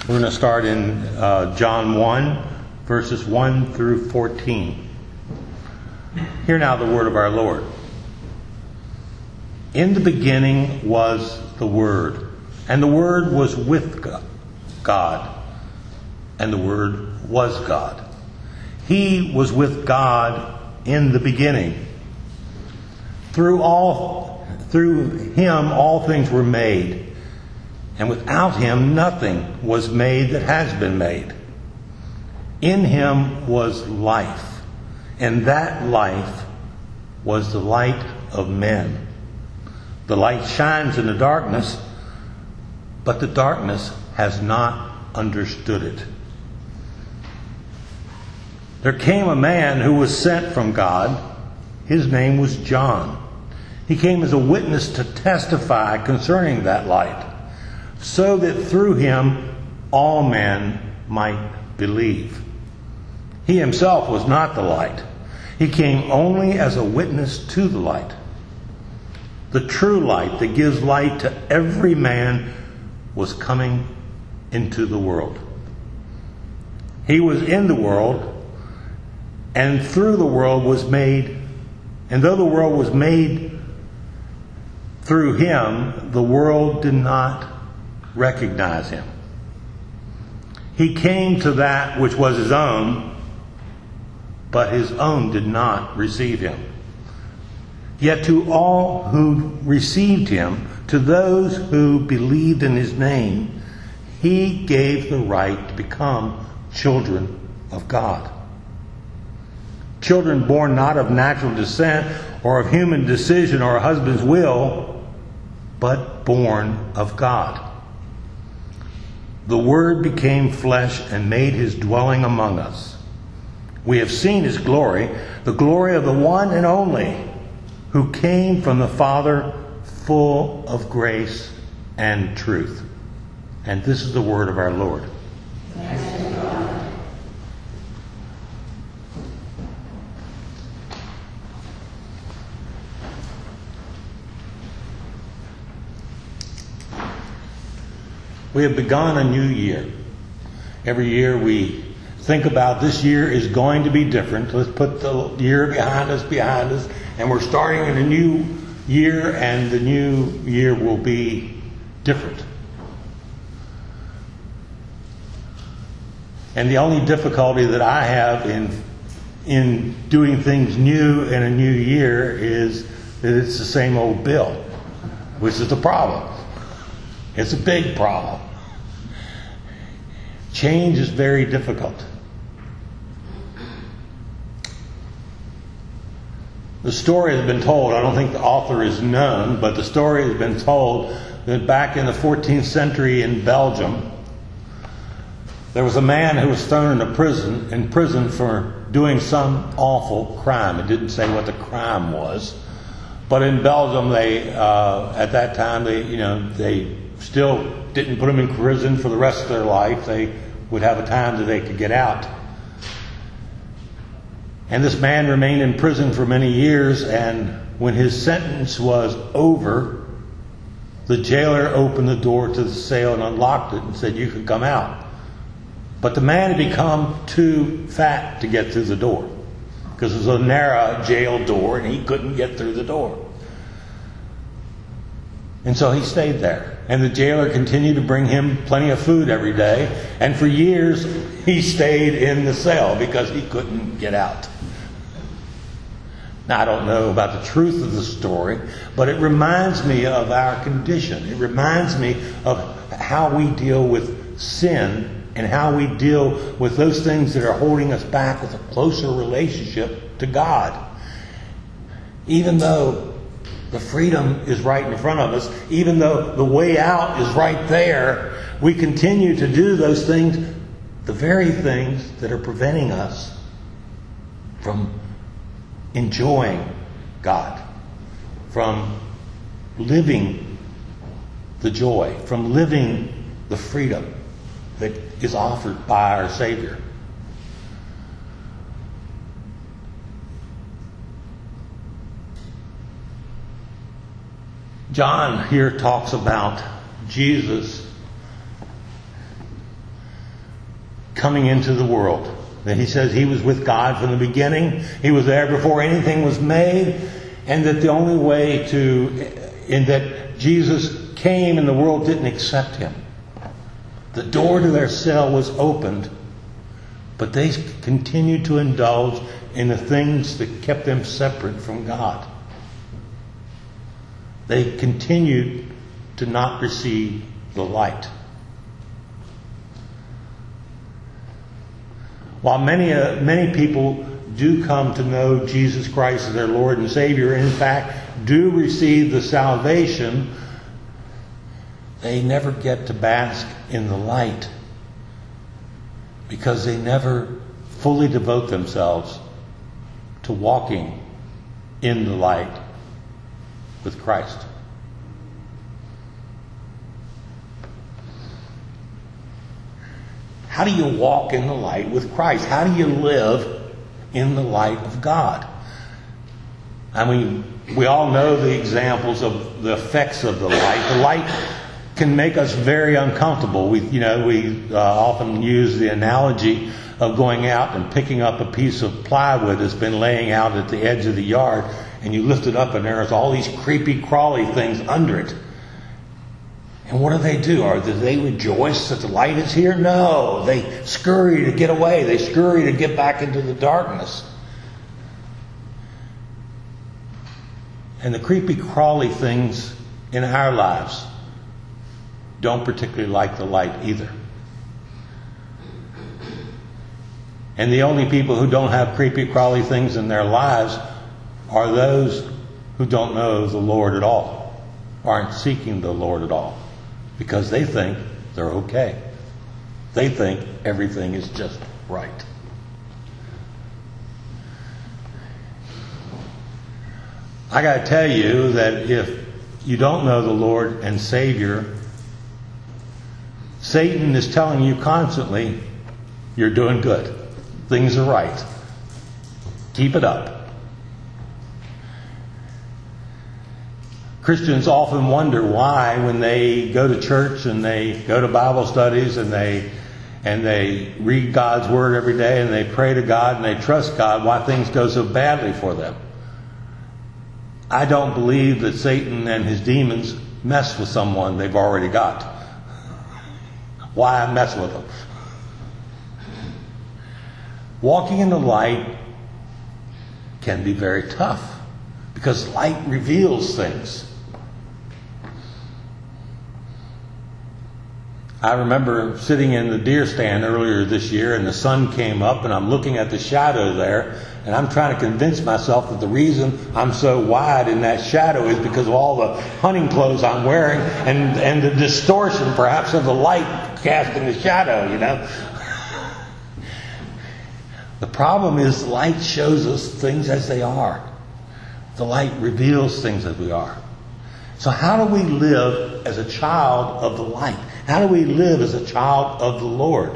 We're going to start in John 1, verses 1 through 14. Hear now the word of our Lord. In the beginning was the Word, and the Word was with God, and the Word was God. He was with God in the beginning. Through Him all things were made, and without Him nothing was made that has been made. In Him was life, and that life was the light of men. The light shines in the darkness, but the darkness has not understood it. There came a man who was sent from God. His name was John. He came as a witness to testify concerning that light, so that through him all men might believe. He himself was not the light. He came only as a witness to the light. The true light that gives light to every man was coming into the world. He was in the world, and through the world was made, and though the world was made through him, the world did not recognize him. He came to that which was his own, but his own did not receive him. Yet to all who received him, to those who believed in his name, he gave the right to become children of God. Children born not of natural descent or of human decision or a husband's will, but born of God. The Word became flesh and made his dwelling among us. We have seen his glory, the glory of the one and only, who came from the Father, full of grace and truth. And this is the word of our Lord. We have begun a new year. Every year we think about this year is going to be different. Let's put the year behind us, and we're starting in a new year, and the new year will be different. And the only difficulty that I have in doing things new in a new year is that it's the same old bill, which is the problem. It's a big problem. Change is very difficult. The story has been told, I don't think the author is known, but the story has been told that back in the 14th century in Belgium, there was a man who was thrown in prison for doing some awful crime. It didn't say what the crime was, but in Belgium, at that time, they still didn't put him in prison for the rest of their life. They would have a time that they could get out. And this man remained in prison for many years, and when his sentence was over, the jailer opened the door to the cell and unlocked it and said, "You can come out." But the man had become too fat to get through the door, because it was a narrow jail door and he couldn't get through the door. And so he stayed there. And the jailer continued to bring him plenty of food every day. And for years, he stayed in the cell because he couldn't get out. Now, I don't know about the truth of the story, but it reminds me of our condition. It reminds me of how we deal with sin and how we deal with those things that are holding us back with a closer relationship to God. Even though the freedom is right in front of us, even though the way out is right there, we continue to do those things, the very things that are preventing us from enjoying God, from living the joy, from living the freedom that is offered by our Savior. John here talks about Jesus coming into the world. That he says he was with God from the beginning. He was there before anything was made. And that the only way in that Jesus came and the world didn't accept him. The door to their cell was opened, but they continued to indulge in the things that kept them separate from God. They continued to not receive the light. While many people do come to know Jesus Christ as their Lord and Savior, in fact, do receive the salvation, they never get to bask in the light because they never fully devote themselves to walking in the light with Christ. How do you walk in the light with Christ? How do you live in the light of God? I mean, we all know the examples of the effects of the light. The light can make us very uncomfortable. We often use the analogy of going out and picking up a piece of plywood that's been laying out at the edge of the yard, and you lift it up and there's all these creepy crawly things under it. And what do? Do they rejoice that the light is here? No. They scurry to get away. They scurry to get back into the darkness. And the creepy crawly things in our lives don't particularly like the light either. And the only people who don't have creepy crawly things in their lives are those who don't know the Lord at all, aren't seeking the Lord at all, because they think they're okay. They think everything is just right. I got to tell you that if you don't know the Lord and Savior, Satan is telling you constantly, you're doing good. Things are right. Keep it up. Christians often wonder why, when they go to church and they go to Bible studies and they read God's Word every day and they pray to God and they trust God, why things go so badly for them. I don't believe that Satan and his demons mess with someone they've already got. Why mess with them? Walking in the light can be very tough because light reveals things. I remember sitting in the deer stand earlier this year and the sun came up and I'm looking at the shadow there and I'm trying to convince myself that the reason I'm so wide in that shadow is because of all the hunting clothes I'm wearing and the distortion perhaps of the light casting the shadow, you know. The problem is light shows us things as they are. The light reveals things as we are. So how do we live as a child of the light? How do we live as a child of the Lord?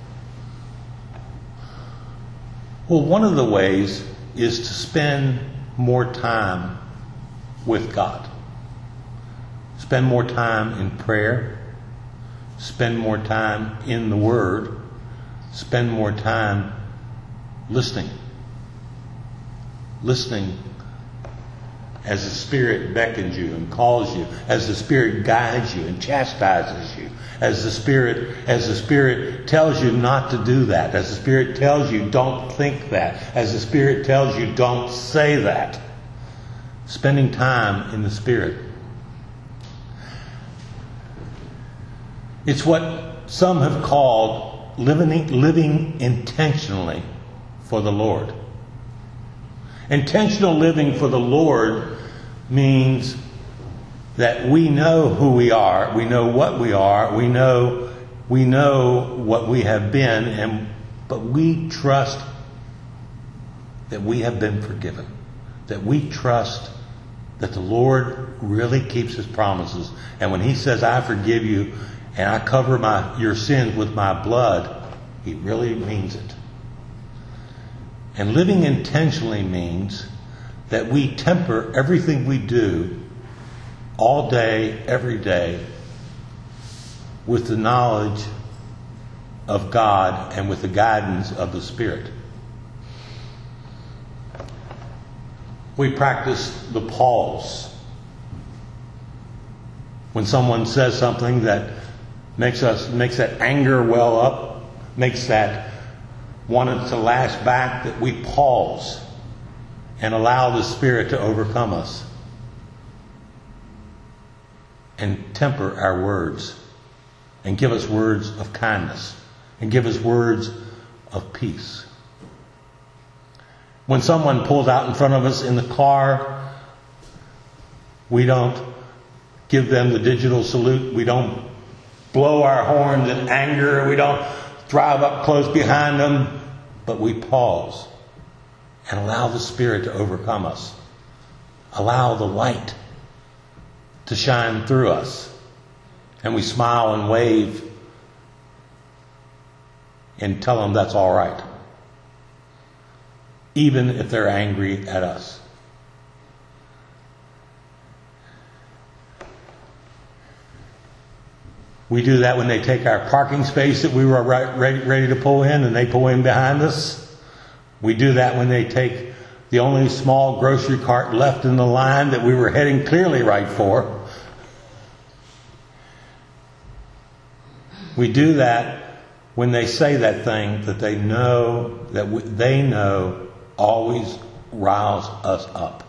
Well, one of the ways is to spend more time with God. Spend more time in prayer. Spend more time in the Word. Spend more time listening. Listening as the Spirit beckons you and calls you, as the Spirit guides you and chastises you, as the Spirit tells you not to do that, as the Spirit tells you don't think that, as the Spirit tells you don't say that. Spending time in the Spirit. It's what some have called living intentionally for the Lord. Intentional living for the Lord means that we know who we are, we know what we are, we know what we have been, but we trust that we have been forgiven. That we trust that the Lord really keeps His promises. And when He says, I forgive you and I cover your sins with my blood, He really means it. And living intentionally means that we temper everything we do all day, every day, with the knowledge of God and with the guidance of the Spirit. We practice the pause. When someone says something that makes that anger well up, makes that wanted to lash back, that we pause and allow the Spirit to overcome us and temper our words and give us words of kindness and give us words of peace. When someone pulls out in front of us in the car, we don't give them the digital salute. We don't blow our horns in anger. We don't drive up close behind them. But we pause and allow the Spirit to overcome us. Allow the light to shine through us. And we smile and wave and tell them that's all right, even if they're angry at us. We do that when they take our parking space that we were ready to pull in and they pull in behind us. We do that when they take the only small grocery cart left in the line that we were heading clearly right for. We do that when they say that thing that they know always riles us up.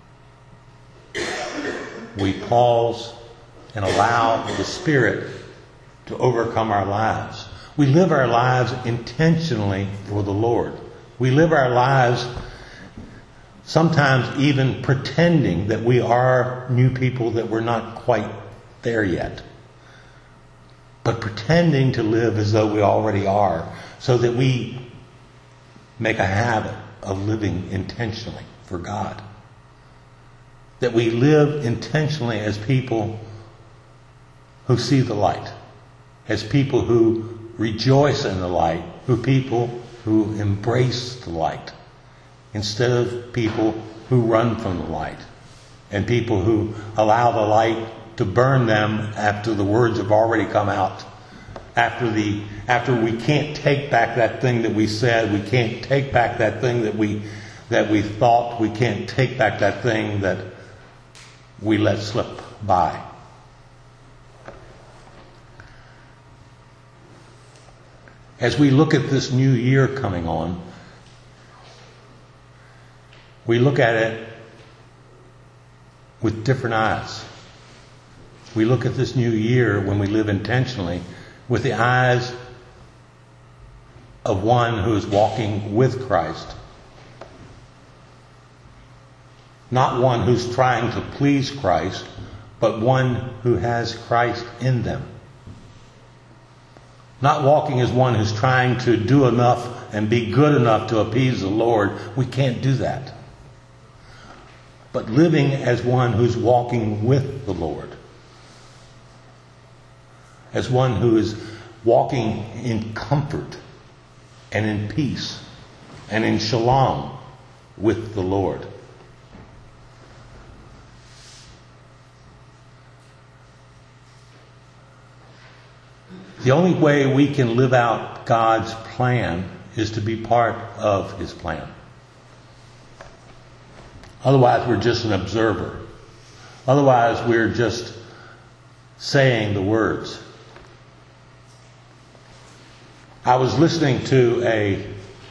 We pause and allow the Spirit to overcome our lives. We live our lives intentionally for the Lord. We live our lives sometimes even pretending that we are new people, that we're not quite there yet. But pretending to live as though we already are, so that we make a habit of living intentionally for God. That we live intentionally as people who see the light, as people who rejoice in the light, people who embrace the light, instead of people who run from the light, and people who allow the light to burn them after the words have already come out. After we can't take back that thing that we said, we can't take back that thing that we thought, we can't take back that thing that we let slip by. As we look at this new year coming on, we look at it with different eyes. We look at this new year, when we live intentionally, with the eyes of one who is walking with Christ. Not one who's trying to please Christ, but one who has Christ in them. Not walking as one who's trying to do enough and be good enough to appease the Lord. We can't do that. But living as one who's walking with the Lord. As one who is walking in comfort and in peace and in shalom with the Lord. The only way we can live out God's plan is to be part of His plan. Otherwise, we're just an observer. Otherwise, we're just saying the words. I was listening to a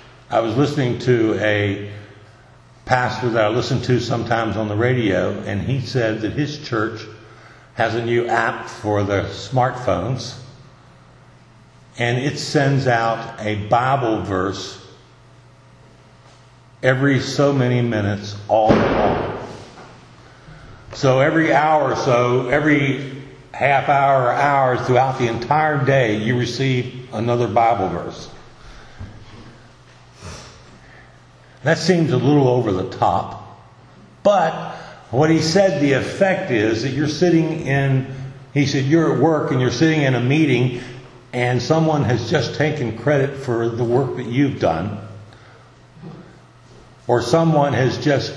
pastor that I listen to sometimes on the radio, and he said that his church has a new app for the smartphones, and it sends out a Bible verse every so many minutes all day long. So every hour or so, every half hour or hour throughout the entire day, you receive another Bible verse. That seems a little over the top. But what he said the effect is that you're at work and you're sitting in a meeting and someone has just taken credit for the work that you've done. Or someone is just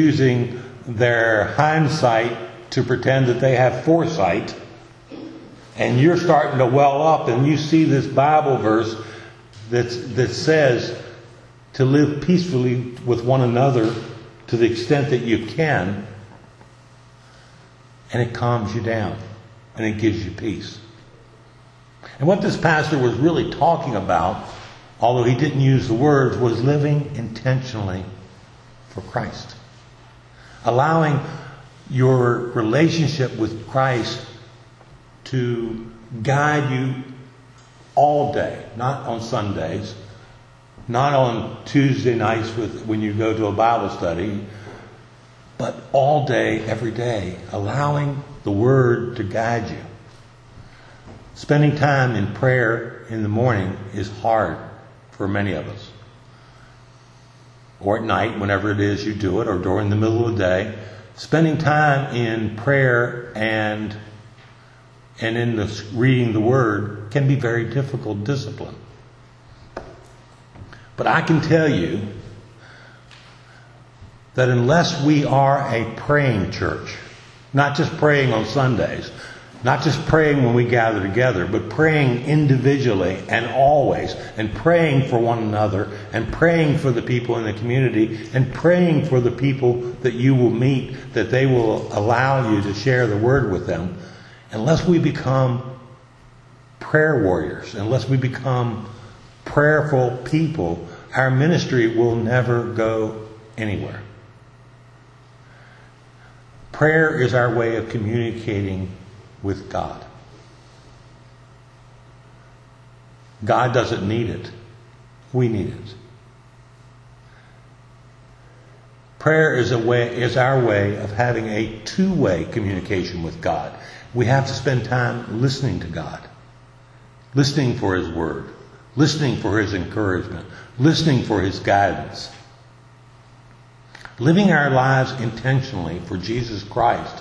using their hindsight to pretend that they have foresight. and you're starting to well up, and you see this Bible verse that says to live peacefully with one another to the extent that you can, and it calms you down and it gives you peace. And what this pastor was really talking about, although he didn't use the words, was living intentionally for Christ. Allowing your relationship with Christ to guide you all day, not on Sundays, not on Tuesday nights when you go to a Bible study, but all day, every day, allowing the Word to guide you. Spending time in prayer in the morning is hard for many of us. Or at night, whenever it is you do it, or during the middle of the day. Spending time in prayer and in reading the Word can be very difficult discipline. But I can tell you that unless we are a praying church, not just praying on Sundays, not just praying when we gather together, but praying individually and always, and praying for one another, and praying for the people in the community, and praying for the people that you will meet, that they will allow you to share the Word with them. Unless we become prayer warriors, unless we become prayerful people, our ministry will never go anywhere. Prayer is our way of communicating with God. God doesn't need it. We need it. Prayer is our way of having a two-way communication with God. We have to spend time listening to God, listening for His Word, listening for His encouragement, listening for His guidance. Living our lives intentionally for Jesus Christ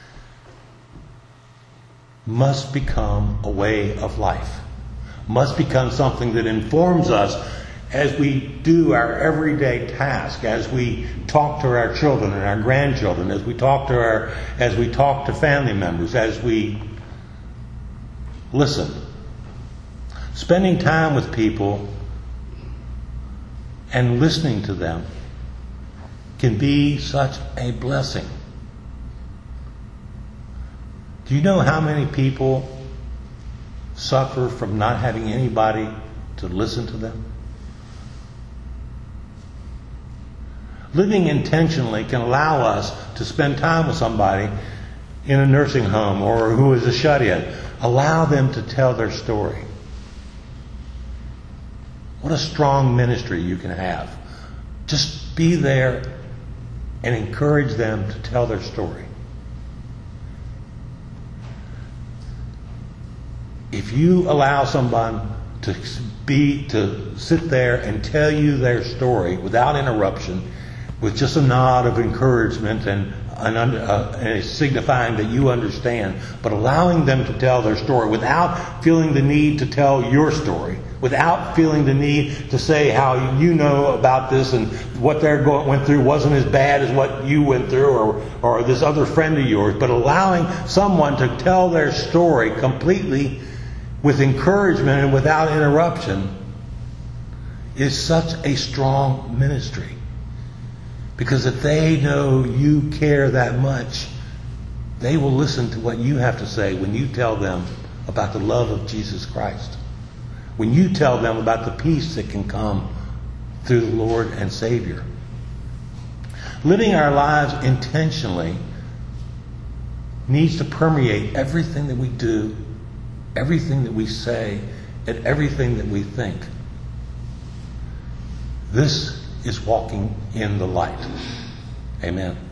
must become a way of life, must become something that informs us as we do our everyday task, as we talk to our children and our grandchildren, as we talk to family members, as we listen. Spending time with people and listening to them can be such a blessing. Do you know how many people suffer from not having anybody to listen to them? Living intentionally can allow us to spend time with somebody in a nursing home or who is a shut-in. Allow them to tell their story. What a strong ministry you can have. Just be there and encourage them to tell their story. If you allow someone to sit there and tell you their story without interruption, with just a nod of encouragement and signifying that you understand, but allowing them to tell their story without feeling the need to tell your story, without feeling the need to say how you know about this and what they went through wasn't as bad as what you went through or this other friend of yours, but allowing someone to tell their story completely with encouragement and without interruption is such a strong ministry. Because if they know you care that much, they will listen to what you have to say when you tell them about the love of Jesus Christ. When you tell them about the peace that can come through the Lord and Savior. Living our lives intentionally needs to permeate everything that we do, everything that we say, and everything that we think. This is walking in the light. Amen.